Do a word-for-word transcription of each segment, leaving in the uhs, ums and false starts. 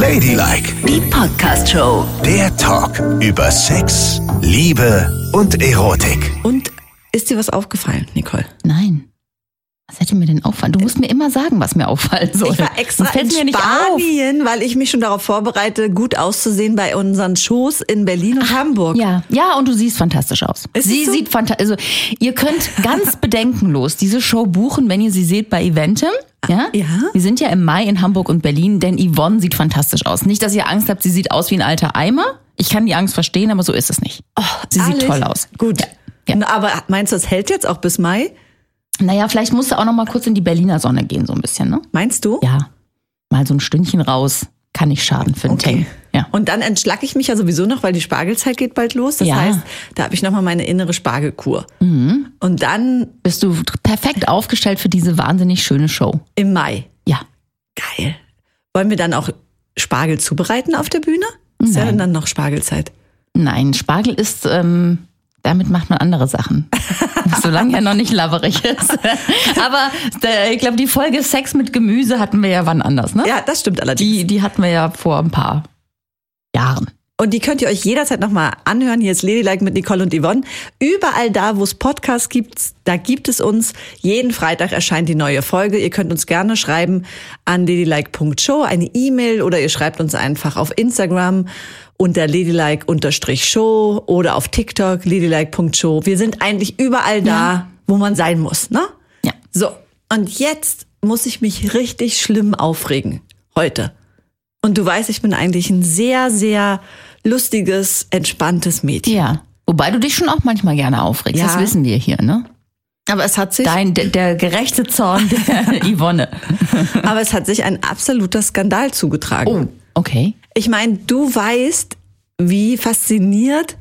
Ladylike, Die Podcast-Show. der Talk über Sex, Liebe und Erotik. Und ist dir was aufgefallen, Nicole? Nein. Was hätte mir denn auffallen? Du musst mir immer sagen, was mir auffallen soll. Ich war extra Sonst fällt's in mir nicht Spanien, weil ich mich schon darauf vorbereite, gut auszusehen bei unseren Shows in Berlin und Hamburg. Ja, ja, und du siehst fantastisch aus. Ist sie es so? sieht fantastisch. Also ihr könnt ganz bedenkenlos diese Show buchen, wenn ihr sie seht bei Eventim. Ja? Ja. Wir sind ja im Mai in Hamburg und Berlin, denn Yvonne sieht fantastisch aus. Nicht, dass ihr Angst habt, sie sieht aus wie ein alter Eimer. Ich kann die Angst verstehen, aber so ist es nicht. sie sieht Ehrlich? toll aus. Gut. Ja. Ja. Na, aber meinst du, das hält jetzt auch bis Mai? Naja, vielleicht musst du auch noch mal kurz in die Berliner Sonne gehen, so ein bisschen, ne? Meinst du? Ja, mal so ein Stündchen raus, kann nicht schaden für einen Okay. Tank. Ja. Und dann entschlacke ich mich ja sowieso noch, weil die Spargelzeit geht bald los. Das Ja. heißt, da habe ich nochmal meine innere Spargelkur. Mhm. Und dann Bist du perfekt aufgestellt für diese wahnsinnig schöne Show. im Mai. Ja. Geil. Wollen wir dann auch Spargel zubereiten auf der Bühne? Ist ja Nein. dann noch Spargelzeit. Nein, Spargel ist, ähm, damit macht man andere Sachen. Solange er noch nicht laberig ist. Aber der, ich glaube, die Folge Sex mit Gemüse hatten wir ja wann anders, ne? Ja, das stimmt allerdings. Die, die hatten wir ja vor ein paar Jahren. Und die könnt ihr euch jederzeit nochmal anhören. Hier ist Ladylike mit Nicole und Yvonne. Überall da, wo es Podcasts gibt, da gibt es uns. Jeden Freitag erscheint die neue Folge. Ihr könnt uns gerne schreiben an ladylike punkt show, eine E-Mail, oder ihr schreibt uns einfach auf Instagram unter ladylike-show oder auf TikTok ladylike punkt show. Wir sind eigentlich überall da, Ja. wo man sein muss, ne? Ja. So, und jetzt muss ich mich richtig schlimm aufregen. Heute. Und du weißt, ich bin eigentlich ein sehr, sehr lustiges, entspanntes Mädchen. Ja. Wobei du dich schon auch manchmal gerne aufregst. Ja. Das wissen wir hier, ne? Aber es hat sich, Dein, der, der gerechte Zorn der Yvonne. aber es hat sich ein absoluter Skandal zugetragen. Oh, okay. Ich meine, du weißt, wie fasziniert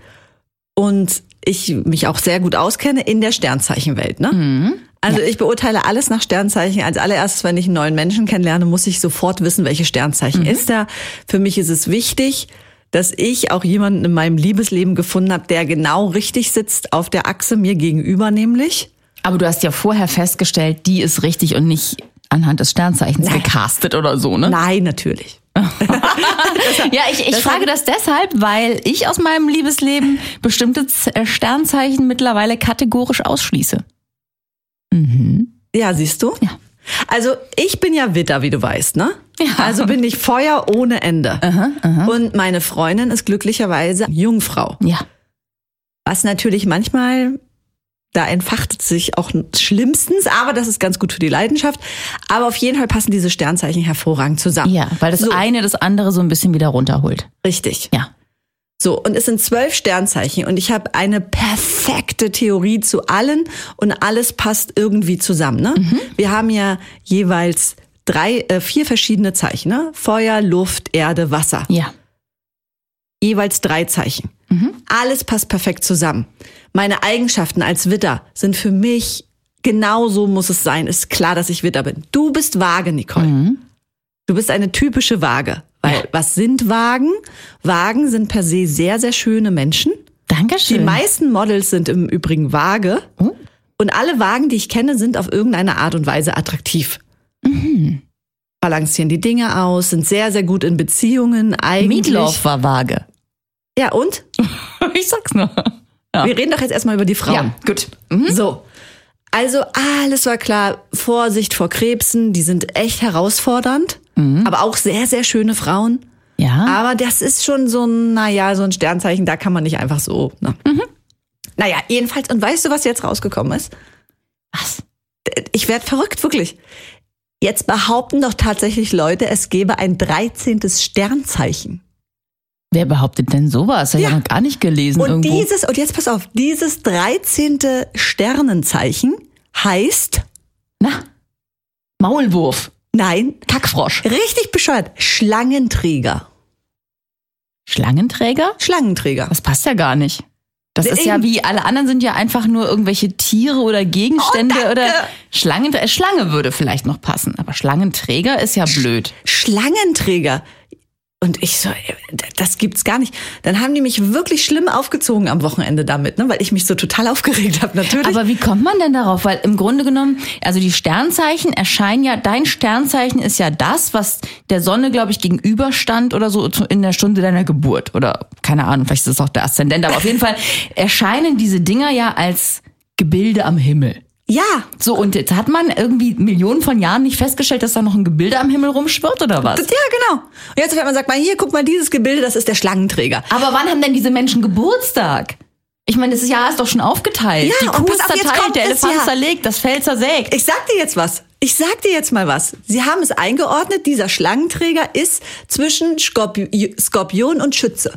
und ich mich auch sehr gut auskenne in der Sternzeichenwelt, ne? Mhm. Also ich beurteile alles nach Sternzeichen. Als allererstes, wenn ich einen neuen Menschen kennenlerne, muss ich sofort wissen, welches Sternzeichen Mhm. ist er. Für mich ist es wichtig, dass ich auch jemanden in meinem Liebesleben gefunden habe, der genau richtig sitzt auf der Achse mir gegenüber nämlich. Aber du hast ja vorher festgestellt, die ist richtig und nicht anhand des Sternzeichens Nein. gecastet oder so, ne? Nein, natürlich. Ja, ich, ich frage das deshalb, weil ich aus meinem Liebesleben bestimmte Z- äh, Sternzeichen mittlerweile kategorisch ausschließe. Ja, siehst du? Ja. Also ich bin ja Widder, wie du weißt, ne? Ja. Also bin ich Feuer ohne Ende. Und meine Freundin ist glücklicherweise Jungfrau. Ja. Was natürlich manchmal, da entfacht sich auch schlimmstens, aber das ist ganz gut für die Leidenschaft. Aber auf jeden Fall passen diese Sternzeichen hervorragend zusammen. Ja, weil das So. eine das andere so ein bisschen wieder runterholt. Richtig. Ja. So, und es sind zwölf Sternzeichen und ich habe eine perfekte Theorie zu allen und alles passt irgendwie zusammen. Ne? Wir haben ja jeweils drei, äh, vier verschiedene Zeichen. Ne? Feuer, Luft, Erde, Wasser. Ja. Jeweils drei Zeichen. Alles passt perfekt zusammen. Meine Eigenschaften als Widder sind für mich, genau so muss es sein. Ist klar, dass ich Widder bin. Du bist Waage, Nicole. Du bist eine typische Waage. Weil, Ja. was sind Wagen? Wagen sind per se sehr, sehr schöne Menschen. Die Dankeschön. meisten Models sind im Übrigen Waage. Oh. Und alle Wagen, die ich kenne, sind auf irgendeine Art und Weise attraktiv. Balancieren die Dinge aus, sind sehr, sehr gut in Beziehungen. Eigentlich. Meatloaf war vage. Ja, und? Ich sag's nur. Ja. Wir reden doch jetzt erstmal über die Frauen. Ja, gut. Mhm. So. Also alles war klar. Vorsicht vor Krebsen, die sind echt herausfordernd. Aber auch sehr, sehr schöne Frauen. Ja. Aber das ist schon so ein, naja, so ein Sternzeichen, da kann man nicht einfach so. Ne? Naja, jedenfalls, und weißt du, was jetzt rausgekommen ist? Was? Ich werd verrückt, wirklich. Jetzt behaupten doch tatsächlich Leute, es gäbe ein dreizehntes Sternzeichen. Wer behauptet denn sowas? Hab ich Ja. ja noch gar nicht gelesen Und irgendwo. dieses, und jetzt pass auf, dieses dreizehnte Sternenzeichen heißt, Na? Maulwurf. nein, Kackfrosch. richtig bescheuert, Schlangenträger. Schlangenträger? Schlangenträger. Das passt ja gar nicht. Das ist ja Eben. wie, alle anderen sind ja einfach nur irgendwelche Tiere oder Gegenstände Oh, danke. oder Schlangen. äh, Schlange würde vielleicht noch passen, aber Schlangenträger ist ja blöd. Schlangenträger. Und ich so, das gibt's gar nicht. Dann haben die mich wirklich schlimm aufgezogen am Wochenende damit, ne, weil ich mich so total aufgeregt habe, natürlich. Aber wie kommt man denn darauf? Weil im Grunde genommen, also die Sternzeichen erscheinen ja, dein Sternzeichen ist ja das, was der Sonne, glaube ich, gegenüberstand oder so in der Stunde deiner Geburt. Oder keine Ahnung, vielleicht ist das auch der Aszendent. Aber auf jeden Fall erscheinen diese Dinger ja als Gebilde am Himmel. Ja. So, und jetzt hat man irgendwie Millionen von Jahren nicht festgestellt, dass da noch ein Gebilde am Himmel rumschwirrt, oder was? Ja, genau. Und jetzt auf einmal sagt man, hier, guck mal, dieses Gebilde, das ist der Schlangenträger. Aber wann haben denn diese Menschen Geburtstag? Ich meine, das Jahr ist doch schon aufgeteilt. Ja, die Kuh und ist pass auf, jetzt zerteilt, kommt der es Elefant ja. zerlegt, das Fell zersägt. Ich sag dir jetzt was. Ich sag dir jetzt mal was. Sie haben es eingeordnet, dieser Schlangenträger ist zwischen Skorpi- Skorpion und Schütze.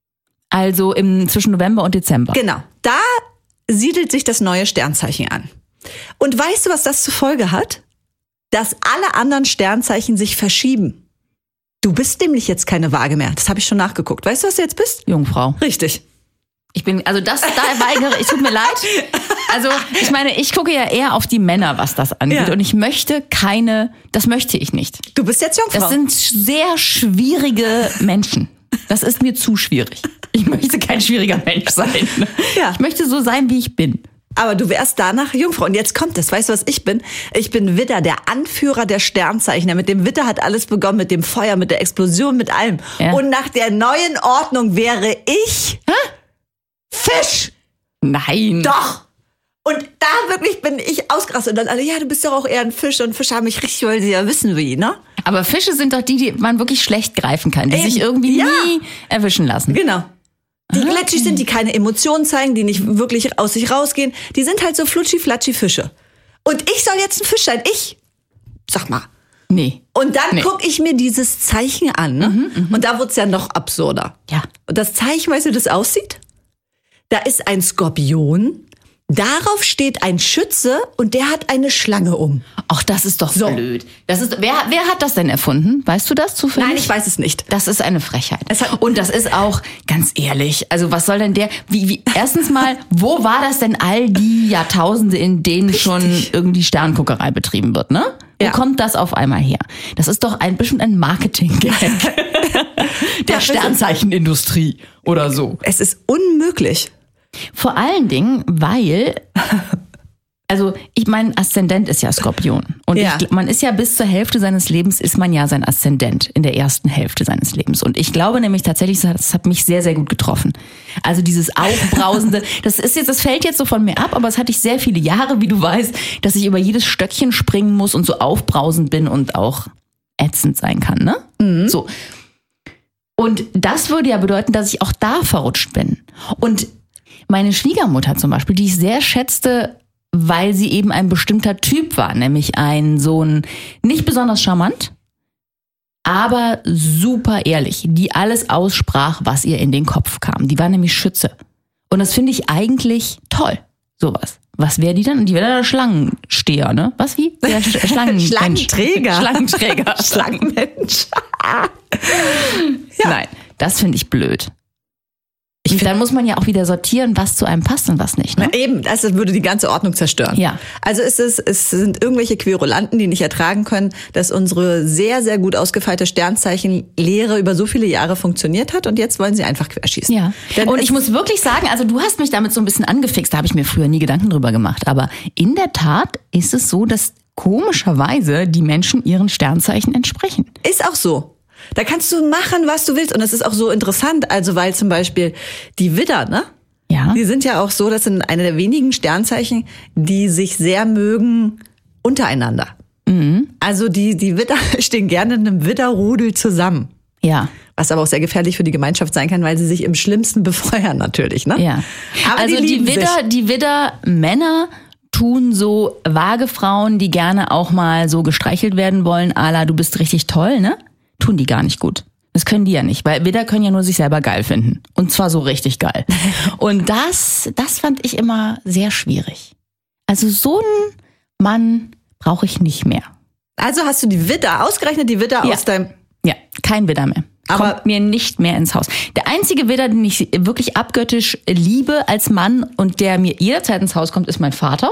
Also im, zwischen November und Dezember. Genau. Da siedelt sich das neue Sternzeichen an. Und weißt du, was das zur Folge hat? Dass alle anderen Sternzeichen sich verschieben. Du bist nämlich jetzt keine Waage mehr. Das habe ich schon nachgeguckt. Weißt du, was du jetzt bist? Jungfrau. Richtig. Ich bin, also das, da weigere ich, tut mir leid. Also ich meine, ich gucke ja eher auf die Männer, was das angeht. Ja. Und ich möchte keine, das möchte ich nicht. Du bist jetzt Jungfrau. Das sind sehr schwierige Menschen. Das ist mir zu schwierig. Ich möchte kein schwieriger Mensch sein. Ja. Ich möchte so sein, wie ich bin. Aber du wärst danach Jungfrau. Und jetzt kommt es. Weißt du, was ich bin? Ich bin Widder, der Anführer der Sternzeichen. Mit dem Widder hat alles begonnen, mit dem Feuer, mit der Explosion, mit allem. Ja. Und nach der neuen Ordnung wäre ich Hä? Fisch. Nein. Doch. Und da wirklich bin ich ausgerastet. Und dann alle, ja, du bist doch auch eher ein Fisch. Und Fische haben mich richtig, weil sie ja wissen wie, ne? Aber Fische sind doch die, die man wirklich schlecht greifen kann, die Eben. sich irgendwie Ja. nie erwischen lassen. Genau. Die Ah, glitschig sind, die keine Emotionen zeigen, die nicht wirklich aus sich rausgehen. Die sind halt so flutschi-flatschi Fische. Und ich soll jetzt ein Fisch sein. Ich. Sag mal. Nee. Und dann Nee. guck ich mir dieses Zeichen an. Ne? Mhm, Und da wird's ja noch absurder. Ja. Und das Zeichen, weißt du, wie das aussieht? Da ist ein Skorpion. Darauf steht ein Schütze und der hat eine Schlange um. Ach, das ist doch So. blöd. Das ist, wer, wer hat das denn erfunden? Weißt du das zufällig? Nein, ich weiß es nicht. Das ist eine Frechheit. Es hat- Und das ist auch, ganz ehrlich, also was soll denn der, wie, wie, erstens mal, wo war das denn all die Jahrtausende, in denen schon irgendwie Sternguckerei betrieben wird, ne? Ja. Wo kommt das auf einmal her? Das ist doch ein bisschen ein Marketing-Gag. Der Ja, Sternzeichenindustrie oder so. Es ist unmöglich. Vor allen Dingen, weil, also ich mein Aszendent ist ja Skorpion. Und Ja. ich, man ist ja bis zur Hälfte seines Lebens, ist man ja sein Aszendent in der ersten Hälfte seines Lebens. Und ich glaube nämlich tatsächlich, das hat mich sehr, sehr gut getroffen. Also dieses Aufbrausende, das ist jetzt, das fällt jetzt so von mir ab, aber es hatte ich sehr viele Jahre, wie du weißt, dass ich über jedes Stöckchen springen muss und so aufbrausend bin und auch ätzend sein kann, ne? Mhm. So. Und das würde ja bedeuten, dass ich auch da verrutscht bin. Und meine Schwiegermutter zum Beispiel, die ich sehr schätzte, weil sie eben ein bestimmter Typ war, nämlich ein Sohn, nicht besonders charmant, aber super ehrlich, die alles aussprach, was ihr in den Kopf kam. Die war nämlich Schütze. Und das finde ich eigentlich toll, sowas. Was wäre die dann? Die wäre der Schlangensteher, ne? Was wie? Der Sch- Schlangen- Schlangenträger. Schlangenträger. Schlangenmensch. Nein, das finde ich blöd. Ich dann muss man ja auch wieder sortieren, was zu einem passt und was nicht. Ne? Na eben, das würde die ganze Ordnung zerstören. Ja. Also es, ist, es sind irgendwelche Querulanten, die nicht ertragen können, dass unsere sehr, sehr gut ausgefeilte Sternzeichenlehre über so viele Jahre funktioniert hat und jetzt wollen sie einfach querschießen. Ja. Denn Und es- ich muss wirklich sagen, also du hast mich damit so ein bisschen angefixt, da habe ich mir früher nie Gedanken drüber gemacht. Aber in der Tat ist es so, dass komischerweise die Menschen ihren Sternzeichen entsprechen. Ist auch so. Da kannst du machen, was du willst. Und das ist auch so interessant, also weil zum Beispiel die Widder, ne? Ja. Die sind ja auch so, das sind eine der wenigen Sternzeichen, die sich sehr mögen untereinander. Mhm. Also die, die Widder stehen gerne in einem Widderrudel zusammen. Ja. Was aber auch sehr gefährlich für die Gemeinschaft sein kann, weil sie sich im Schlimmsten befeuern natürlich, ne? Ja. Aber also die, die, lieben Widder, sich. die Widder-Männer tun so vage Frauen, die gerne auch mal so gestreichelt werden wollen, à la, du bist richtig toll, ne? Tun die gar nicht gut. Das können die ja nicht, weil Widder können ja nur sich selber geil finden. Und zwar so richtig geil. Und das, das fand ich immer sehr schwierig. Also so einen Mann brauche ich nicht mehr. Also hast du die Widder, ausgerechnet die Widder Ja. aus deinem... Ja, kein Widder mehr. Aber- Kommt mir nicht mehr ins Haus. Der einzige Widder, den ich wirklich abgöttisch liebe als Mann und der mir jederzeit ins Haus kommt, ist mein Vater.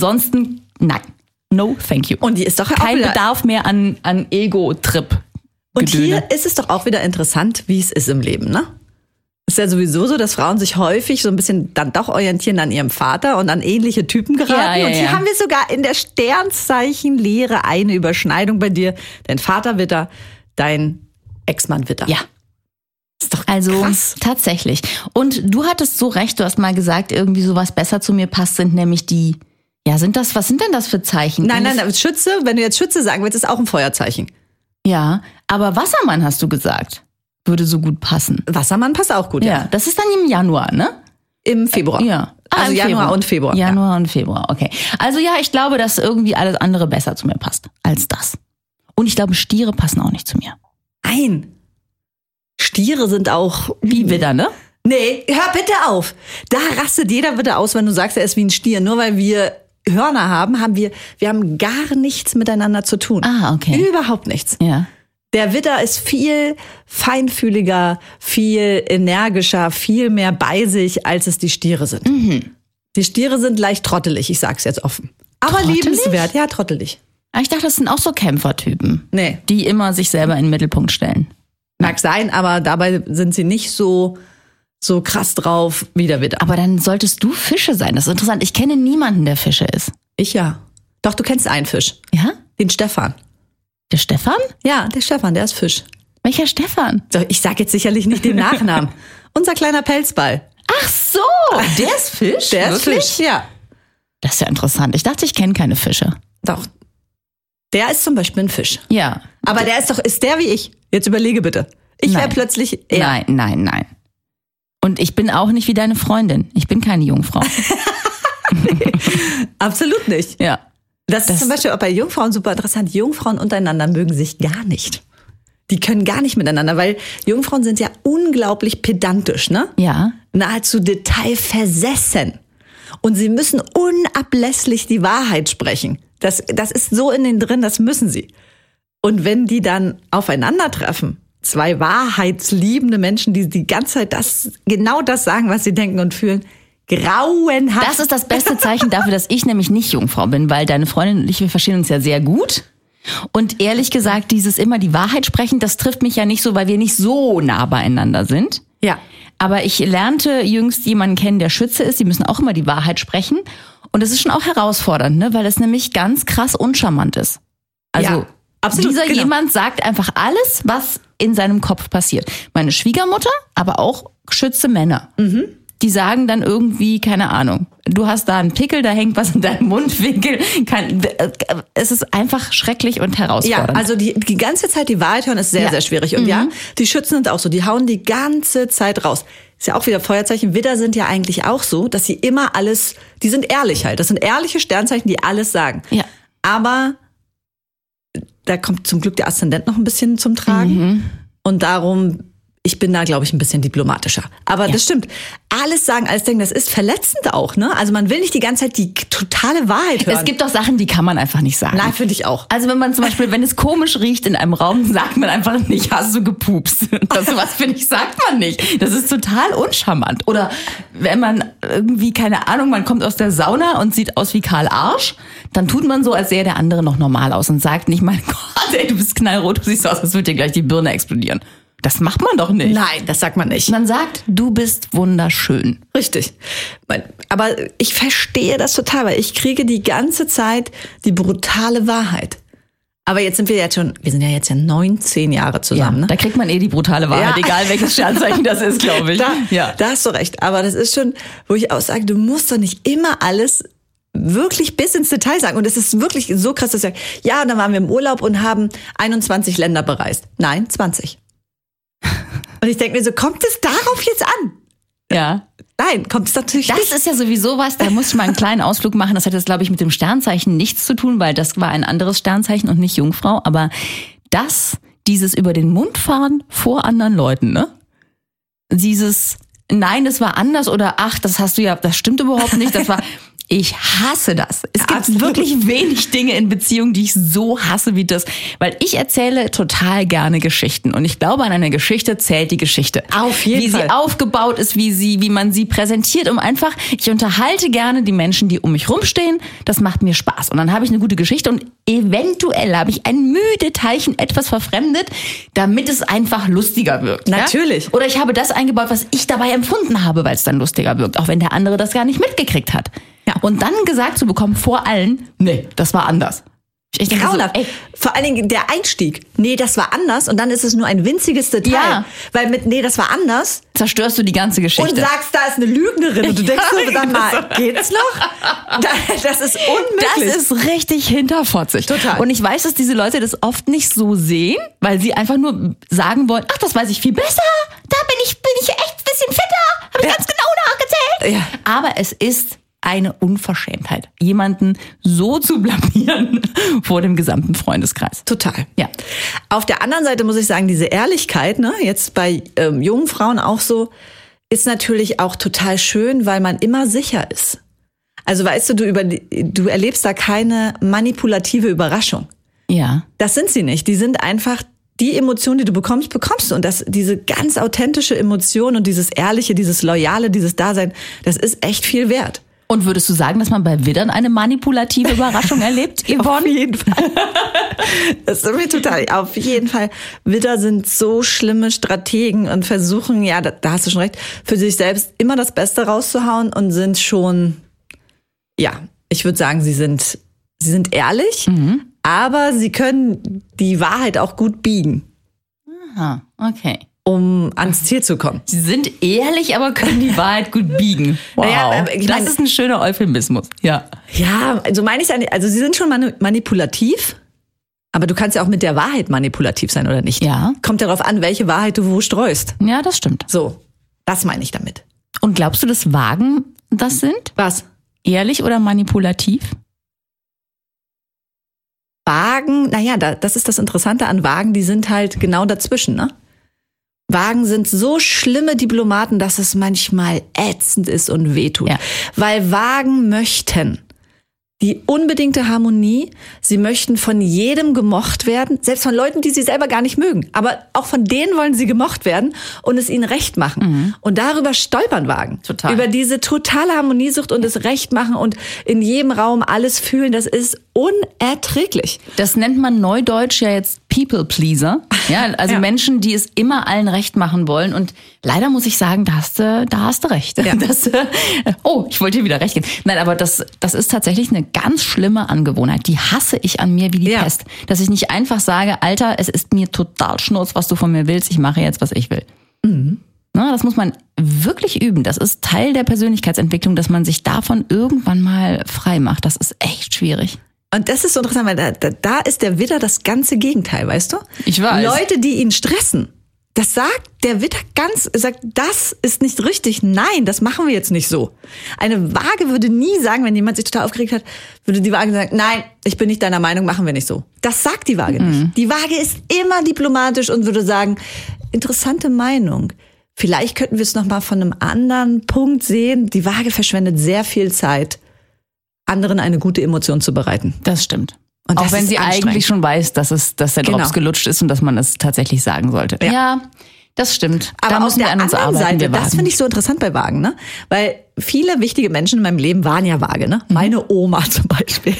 Ansonsten, nein. No, thank you. Und die ist doch auch Kein wieder- Bedarf mehr an, an Ego-Trip. Und Gedöne. hier ist es doch auch wieder interessant, wie es ist im Leben, ne? Ist ja sowieso so, dass Frauen sich häufig so ein bisschen dann doch orientieren an ihrem Vater und an ähnliche Typen geraten. Ja, ja, und hier ja. haben wir sogar in der Sternzeichenlehre eine Überschneidung bei dir. Dein Vater Widder, dein Ex-Mann Widder. Ja. Ist doch Also krass. tatsächlich. Und du hattest so recht, du hast mal gesagt, irgendwie so was besser zu mir passt, sind nämlich die, ja, sind das, was sind denn das für Zeichen? Nein, nein, nein, Schütze, wenn du jetzt Schütze sagen willst, ist auch ein Feuerzeichen. Ja, aber Wassermann hast du gesagt, würde so gut passen. Wassermann passt auch gut, Ja, ja. das ist dann im Januar, ne? Im Februar. Ja. Ah, Also im Januar Februar. und Februar. Ja. Januar und Februar, okay. Also ja, ich glaube, dass irgendwie alles andere besser zu mir passt als das. Und ich glaube, Stiere passen auch nicht zu mir. Nein. Stiere sind auch... Wie Widder, ne? Nee, hör bitte auf. Da rastet jeder bitte aus, wenn du sagst, er ist wie ein Stier. Nur weil wir Hörner haben, haben wir, wir haben gar nichts miteinander zu tun. Ah, okay. Überhaupt nichts. Ja. Der Widder ist viel feinfühliger, viel energischer, viel mehr bei sich, als es die Stiere sind. Mhm. Die Stiere sind leicht trottelig, ich sag's jetzt offen. Aber Trottelig? liebenswert, ja, trottelig. Ah, ich dachte, das sind auch so Kämpfertypen, Nee, die immer sich selber in den Mittelpunkt stellen. mag sein, aber dabei sind sie nicht so, so krass drauf wie der Widder. Aber dann solltest du Fische sein. Das ist interessant. Ich kenne niemanden, der Fische ist. Ich ja. Doch, du kennst einen Fisch. Ja? Den Stefan. Der Stefan? Ja, der Stefan, der ist Fisch. Welcher Stefan? So, ich sag jetzt sicherlich nicht den Nachnamen. Unser kleiner Pelzball. Ach so, der ist Fisch? Der ist Wirklich? Fisch, ja. Das ist ja interessant. Ich dachte, ich kenne keine Fische. Doch. Der ist zum Beispiel ein Fisch. Ja. Aber der ist doch, ist der wie ich? Jetzt überlege bitte. Ich wäre Nein. plötzlich er. Nein, nein, nein. Und ich bin auch nicht wie deine Freundin. Ich bin keine Jungfrau. Absolut nicht. Ja. Das, Das- ist zum Beispiel auch bei Jungfrauen super interessant. Jungfrauen untereinander mögen sich gar nicht. Die können gar nicht miteinander, weil Jungfrauen sind ja unglaublich pedantisch, ne? Ja. Nahezu detailversessen. Und sie müssen unablässlich die Wahrheit sprechen. Das, das ist so in denen drin, das müssen sie. Und wenn die dann aufeinandertreffen, zwei wahrheitsliebende Menschen, die die ganze Zeit das, genau das sagen, was sie denken und fühlen, grauenhaft. Das ist das beste Zeichen dafür, dass ich nämlich nicht Jungfrau bin, weil deine Freundin und ich, wir verstehen uns ja sehr gut. Und ehrlich gesagt, dieses immer die Wahrheit sprechen, das trifft mich ja nicht so, weil wir nicht so nah beieinander sind. Ja. Aber ich lernte jüngst jemanden kennen, der Schütze ist. Die müssen auch immer die Wahrheit sprechen. Und das ist schon auch herausfordernd, ne? Weil es nämlich ganz krass uncharmant ist. Also Ja, absolut, dieser genau. jemand sagt einfach alles, was in seinem Kopf passiert. Meine Schwiegermutter, aber auch Schütze Männer. Mhm. Die sagen dann irgendwie, keine Ahnung, du hast da einen Pickel, da hängt was in deinem Mundwinkel. Kein, es ist einfach schrecklich und Ja, herausfordernd. also die, die ganze Zeit die Wahrheit hören ist sehr, Ja. sehr schwierig. Und ja, die Schützen sind auch so, die hauen die ganze Zeit raus. Ist ja auch wieder Feuerzeichen. Widder sind ja eigentlich auch so, dass sie immer alles, die sind ehrlich halt. Das sind ehrliche Sternzeichen, die alles sagen. Ja. Aber da kommt zum Glück der Aszendent noch ein bisschen zum Tragen. Und darum, ich bin da, glaube ich, ein bisschen diplomatischer. Aber das stimmt. Alles sagen, alles denken, das ist verletzend auch, ne? Also man will nicht die ganze Zeit die totale Wahrheit hören. Es gibt auch Sachen, die kann man einfach nicht sagen. Nein, finde ich auch. Also wenn man zum Beispiel, wenn es komisch riecht in einem Raum, sagt man einfach nicht, hast du gepupst. Das was finde ich, sagt man nicht. Das ist total uncharmant. Oder wenn man irgendwie, keine Ahnung, man kommt aus der Sauna und sieht aus wie Karl Arsch, dann tut man so, als sähe der andere noch normal aus und sagt nicht, mein Gott, ey, du bist knallrot, du siehst aus, als würde dir gleich die Birne explodieren. Das macht man doch nicht. Nein, das sagt man nicht. Man sagt, du bist wunderschön. Richtig. Aber ich verstehe das total, weil ich kriege die ganze Zeit die brutale Wahrheit. Aber jetzt sind wir jetzt schon, wir sind ja jetzt ja neunzehn Jahre zusammen, Ja, ne? da kriegt man eh die brutale Wahrheit, Ja. egal welches Sternzeichen das ist, glaube ich. Da, ja. da hast du recht. Aber das ist schon, wo ich auch sage, du musst doch nicht immer alles wirklich bis ins Detail sagen. Und es ist wirklich so krass, dass ich sage, ja, dann waren wir im Urlaub und haben einundzwanzig Länder bereist. Nein, zwanzig. Und ich denke mir so, kommt es darauf jetzt an? Ja. Nein, kommt es natürlich Das nicht. ist ja sowieso was, da muss ich mal einen kleinen Ausflug machen. Das hat jetzt, glaube ich, mit dem Sternzeichen nichts zu tun, weil das war ein anderes Sternzeichen und nicht Jungfrau. Aber das, dieses über den Mund fahren vor anderen Leuten, ne? Dieses, nein, das war anders oder ach, das hast du ja, das stimmt überhaupt nicht. Das war, Ich hasse das. Es gibt Absolut. wirklich wenig Dinge in Beziehungen, die ich so hasse wie das. Weil ich erzähle total gerne Geschichten. Und ich glaube, an einer Geschichte zählt die Geschichte. Auf jeden wie Fall. Wie sie aufgebaut ist, wie sie, wie man sie präsentiert. Um einfach, ich unterhalte gerne die Menschen, die um mich rumstehen. Das macht mir Spaß. Und dann habe ich eine gute Geschichte und eventuell habe ich ein müde Teilchen etwas verfremdet, damit es einfach lustiger wirkt. Natürlich. Ja? Oder ich habe das eingebaut, was ich dabei empfunden habe, weil es dann lustiger wirkt. Auch wenn der andere das gar nicht mitgekriegt hat. Ja. Und dann gesagt zu bekommen vor allen, nee, das war anders. Ich denke so, Grauenhaft. ey, Vor allen Dingen der Einstieg. Nee, das war anders. Und dann ist es nur ein winziges Detail. Ja. Weil mit nee, das war anders. zerstörst du die ganze Geschichte. Und sagst, da ist eine Lügnerin. Und du denkst Ja, so, sag mal, geht's noch? Das ist unmöglich. Das ist richtig hinterfotzig. Total. Und ich weiß, dass diese Leute das oft nicht so sehen, weil sie einfach nur sagen wollen, ach, das weiß ich viel besser. Da bin ich, bin ich echt ein bisschen fitter. Habe ich Ja. ganz genau nachgezählt. Ja. Aber es ist eine Unverschämtheit, jemanden so zu blamieren vor dem gesamten Freundeskreis. Total. Ja. Auf der anderen Seite muss ich sagen, diese Ehrlichkeit, ne, jetzt bei ähm, jungen Frauen auch so, ist natürlich auch total schön, weil man immer sicher ist. Also weißt du, du, über, du erlebst da keine manipulative Überraschung. Ja. Das sind sie nicht. Die sind einfach die Emotion, die du bekommst, bekommst du. Und das, diese ganz authentische Emotion und dieses Ehrliche, dieses Loyale, dieses Dasein, das ist echt viel wert. Und würdest du sagen, dass man bei Widdern eine manipulative Überraschung erlebt, Yvonne? Auf jeden Fall. Das ist mir total, auf jeden Fall. Widder sind so schlimme Strategen und versuchen, ja, da, da hast du schon recht, für sich selbst immer das Beste rauszuhauen und sind schon, ja, ich würde sagen, sie sind, sie sind ehrlich, mhm. aber sie können die Wahrheit auch gut biegen. Aha, okay. Um ans Ziel zu kommen. Sie sind ehrlich, aber können die Wahrheit gut biegen. Wow. Naja, ich das mein, ist ein schöner Euphemismus. Ja. Ja, also meine ich es, also sie sind schon manipulativ, aber du kannst ja auch mit der Wahrheit manipulativ sein, oder nicht? Ja. Kommt darauf an, welche Wahrheit du wo streust. Ja, das stimmt. So, das meine ich damit. Und glaubst du, dass Wagen das sind? Was? Ehrlich oder manipulativ? Wagen, naja, da, das ist das Interessante an Wagen, die sind halt genau dazwischen, ne? Wagen sind so schlimme Diplomaten, dass es manchmal ätzend ist und wehtut. Ja. Weil Wagen möchten die unbedingte Harmonie, sie möchten von jedem gemocht werden, selbst von Leuten, die sie selber gar nicht mögen. Aber auch von denen wollen sie gemocht werden und es ihnen recht machen. Mhm. Und darüber stolpern Wagen. Total. Über diese totale Harmoniesucht und es recht machen und in jedem Raum alles fühlen, das ist unerträglich. Das nennt man neudeutsch ja jetzt People Pleaser. Ja, also Ja. Menschen, die es immer allen recht machen wollen. Und leider muss ich sagen, da hast du, da hast du recht. Ja. Das, oh, ich wollte dir wieder recht geben. Nein, aber das, das ist tatsächlich eine ganz schlimme Angewohnheit. Die hasse ich an mir wie die Ja. Pest. Dass ich nicht einfach sage, Alter, es ist mir total schnurz, was du von mir willst. Ich mache jetzt, was ich will. Mhm. Na, das muss man wirklich üben. Das ist Teil der Persönlichkeitsentwicklung, dass man sich davon irgendwann mal frei macht. Das ist echt schwierig. Und das ist so interessant, weil da, da, da ist der Widder das ganze Gegenteil, weißt du? Ich weiß. Leute, die ihn stressen, das sagt der Widder ganz, sagt, das ist nicht richtig. Nein, das machen wir jetzt nicht so. Eine Waage würde nie sagen, wenn jemand sich total aufgeregt hat, würde die Waage sagen, nein, ich bin nicht deiner Meinung, machen wir nicht so. Das sagt die Waage Mhm. nicht. Die Waage ist immer diplomatisch und würde sagen, interessante Meinung. Vielleicht könnten wir es noch mal von einem anderen Punkt sehen. Die Waage verschwendet sehr viel Zeit, anderen eine gute Emotion zu bereiten. Das stimmt. Und Auch das wenn ist sie anstrengend. eigentlich schon weiß, dass es, dass der Drops Genau. gelutscht ist und dass man es tatsächlich sagen sollte. Ja. Ja, das stimmt. Aber da auf müssen wir der an uns anderen arbeiten. Seite, wir das Wagen. finde ich so interessant bei Wagen, ne? Weil viele wichtige Menschen in meinem Leben waren ja Waage, ne? Meine Oma zum Beispiel.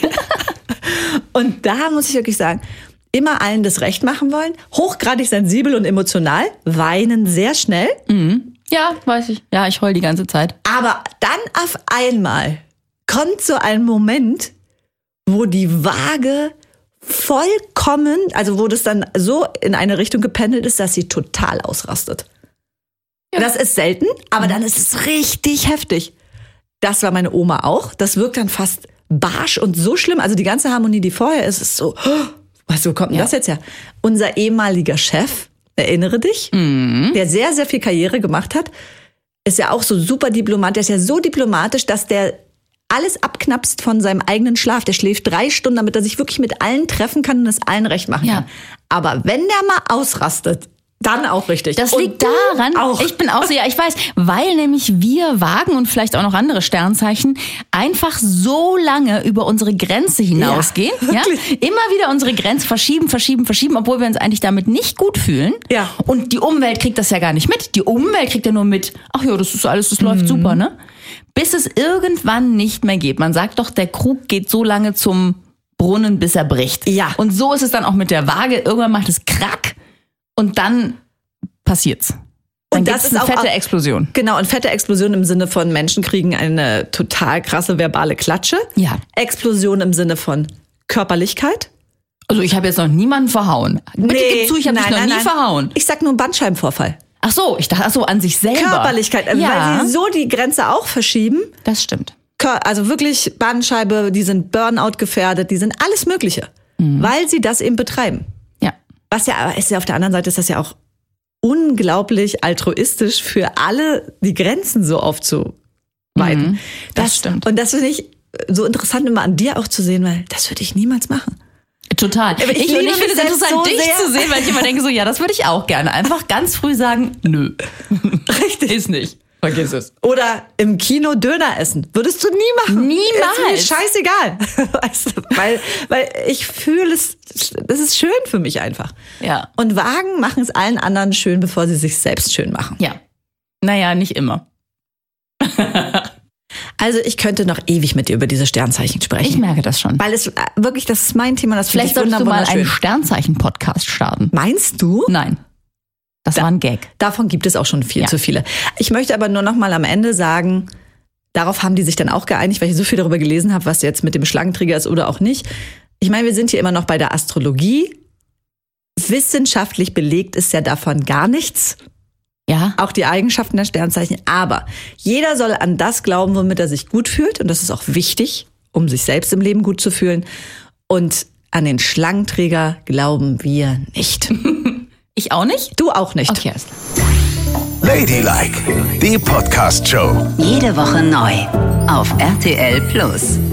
Und da muss ich wirklich sagen, immer allen das Recht machen wollen, hochgradig sensibel und emotional, weinen sehr schnell, Ja, weiß ich. Ja, ich heul die ganze Zeit. aber dann auf einmal kommt so ein Moment, wo die Waage vollkommen, also wo das dann so in eine Richtung gependelt ist, dass sie total ausrastet. Das ist selten, aber dann ist es richtig heftig. Das war meine Oma auch. Das wirkt dann fast barsch und so schlimm. Also die ganze Harmonie, die vorher ist, ist so, was, wo kommt denn Ja. das jetzt her? Unser ehemaliger Chef, erinnere dich, der sehr, sehr viel Karriere gemacht hat, ist ja auch so super Diplomat. Der ist ja so diplomatisch, dass der alles abknapst von seinem eigenen Schlaf. Der schläft drei Stunden, damit er sich wirklich mit allen treffen kann und es allen recht machen Ja. kann. Aber wenn der mal ausrastet, Dann auch richtig. Das Und liegt du daran, auch. ich bin auch so, ja, ich weiß, weil nämlich wir Wagen und vielleicht auch noch andere Sternzeichen einfach so lange über unsere Grenze hinausgehen. Ja, Ja, wirklich. immer wieder unsere Grenze verschieben, verschieben, verschieben, obwohl wir uns eigentlich damit nicht gut fühlen. Ja. Und die Umwelt kriegt das ja gar nicht mit. Die Umwelt kriegt ja nur mit, ach ja, das ist alles, das läuft super, ne? Bis es irgendwann nicht mehr geht. Man sagt doch, der Krug geht so lange zum Brunnen, bis er bricht. Ja. Und so ist es dann auch mit der Waage. Irgendwann macht es Krack. Und dann passiert's. Dann Und das gibt's ist eine auch- fette Explosion. Genau, und fette Explosion im Sinne von Menschen kriegen eine total krasse verbale Klatsche. Ja. Explosion im Sinne von Körperlichkeit. Also ich habe jetzt noch niemanden verhauen. Bitte gib zu, ich habe dich noch nein, nie nein. verhauen. Ich sag nur einen Bandscheibenvorfall. Ach so, ich dachte, ach so, an sich selber. Körperlichkeit, also Ja, weil sie so die Grenze auch verschieben. das stimmt. Kör- Also wirklich Bandscheibe, die sind Burnout gefährdet, die sind alles Mögliche, weil sie das eben betreiben. Ja. Was ja, ist ja auf der anderen Seite ist das ja auch unglaublich altruistisch für alle, die Grenzen so aufzuweiten. Mhm, das stimmt. Und das finde ich so interessant immer an dir auch zu sehen, weil das würde ich niemals machen. Total. Aber ich Ich, liebe und ich mich finde es selbst interessant, so dich sehr. zu sehen, weil ich immer denke so, ja, das würde ich auch gerne. Einfach ganz früh sagen, nö. Richtig. Ist nicht. Vergiss es. Oder im Kino Döner essen. Würdest du nie machen. Niemals. Ist mir scheißegal. Weißt du, weil, weil ich fühle es, das ist schön für mich einfach. Ja. Und Wagen machen es allen anderen schön, bevor sie sich selbst schön machen. Ja. Naja, nicht immer. Also ich könnte noch ewig mit dir über diese Sternzeichen sprechen. Ich merke das schon. Weil es äh, wirklich, das ist mein Thema, das finde Vielleicht ich solltest du mal wunderschön. einen Sternzeichen-Podcast starten. Meinst du? Nein. Das war ein Gag. Davon gibt es auch schon viel Ja. zu viele. Ich möchte aber nur noch mal am Ende sagen, darauf haben die sich dann auch geeinigt, weil ich so viel darüber gelesen habe, was jetzt mit dem Schlangenträger ist oder auch nicht. Ich meine, wir sind hier immer noch bei der Astrologie. Wissenschaftlich belegt ist ja davon gar nichts. Ja. Auch die Eigenschaften der Sternzeichen. Aber jeder soll an das glauben, womit er sich gut fühlt. Und das ist auch wichtig, um sich selbst im Leben gut zu fühlen. Und an den Schlangenträger glauben wir nicht. Ich auch nicht? Du auch nicht. Okay, alles klar. Ladylike, die Podcast-Show. Jede Woche neu auf R T L Plus.